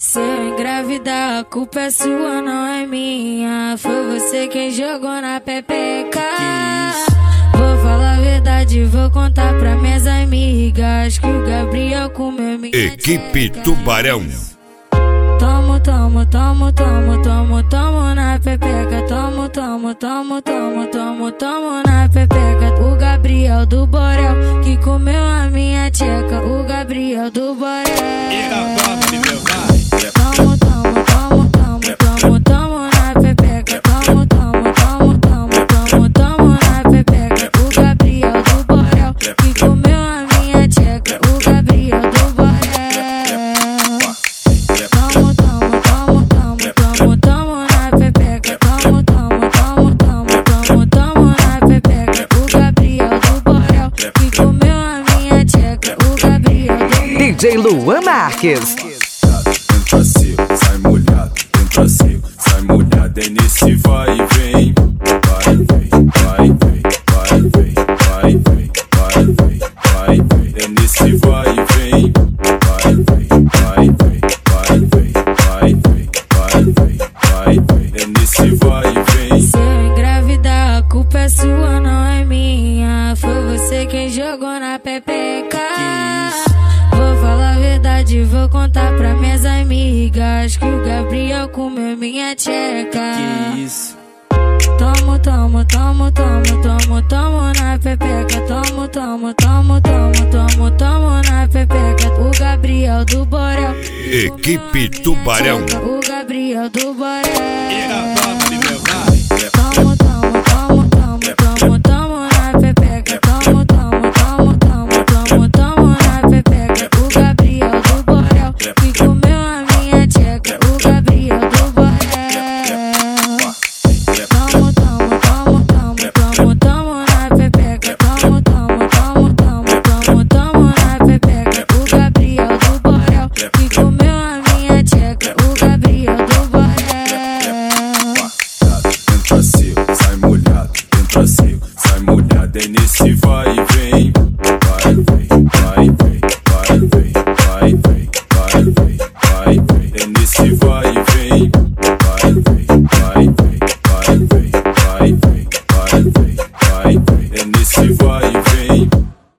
Se eu engravidar, a culpa é sua, não é minha. Foi você quem jogou na pepeca. Vou falar a verdade, vou contar pra minhas amigas que o Gabriel comeu minha Equipe tcheca. Tubarão. Tomo, tomo, tomo, tomo, tomo, tomo na pepeca. Tomo, tomo, tomo, tomo, tomo, tomo na pepeca. O Gabriel do Borel que comeu a minha tcheca. O Gabriel do Borel. Tomo, tomo, tomo, tomo, tomo, tomo na pepeca. Tomo, tomo, tomo, tomo, tomo, tomo na pepeca. O Gabriel do Borel que comeu a minha tcheca. O Gabriel do Borel. Tomo, tomo, tomo, tomo, tomo, tomo na pepeca. Tomo, tomo, tomo, tomo, tomo, tomo na pepeca. O Gabriel do Borel que comeu a minha tcheca. O Gabriel do Borel. DJ Luan Marques. Entra seco, sai molhado, entra seco, sai molhado, é nesse vai e vem, vai e vem, vai e vem, vai e vem, vai e vem, vai e vem, vai e vem, é nesse vai e vem, vai e vem, vai e vem, vai e vem, vai e vem, vai e vem, vai e vem, é nesse vai e vem. Se eu engravidar, a culpa é sua, não é minha. Foi você quem jogou na pepeca. Vou falar a verdade, vou contar pra minhas amigas que o Gabriel comeu minha tcheca. Tomo, tomo, tomo, tomo, tomo, tomo na pepeca. Tomo, tomo, tomo, tomo, tomo, tomo na pepeca. O Gabriel do Borel. Equipe Tubarão. O Gabriel do Borel.